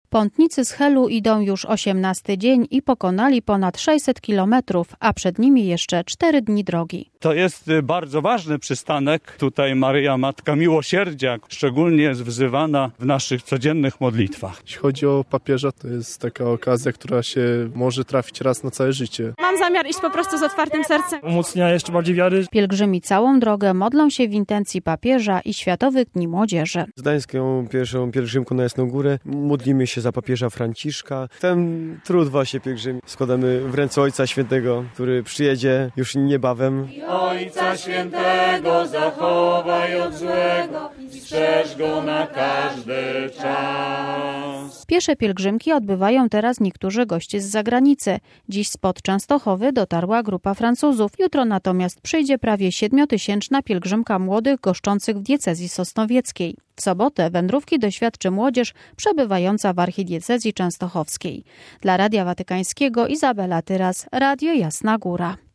Pątnicy z Helu idą już 18 dzień i pokonali ponad 600 kilometrów, a przed nimi jeszcze 4 dni drogi. To jest bardzo ważny przystanek. Tutaj Maryja, Matka Miłosierdzia, szczególnie jest wzywana w naszych codziennych modlitwach. Jeśli chodzi o papieża, to jest taka okazja, która się może trafić raz na całe życie. Mam zamiar iść po prostu z otwartym sercem. Umocnia jeszcze bardziej wiary. Pielgrzymi całą drogę modlą się w intencji papieża i Światowych Dni Młodzieży. Gdańską pierwszą pielgrzymką na Jasną Górę. Modlimy się za papieża Franciszka. Ten trud właśnie pielgrzymi składamy w ręce Ojca Świętego, który przyjedzie już niebawem. Ojca Świętego zachowaj od złego i strzeż go na każdy czas. Piesze pielgrzymki odbywają teraz niektórzy goście z zagranicy. Dziś spod Częstochowy dotarła grupa Francuzów. Jutro natomiast przyjdzie prawie 7-tysięczna pielgrzymka młodych goszczących w diecezji sosnowieckiej. W sobotę wędrówki doświadczy młodzież przebywająca w archidiecezji częstochowskiej. Dla Radia Watykańskiego Izabela Tyras, Radio Jasna Góra.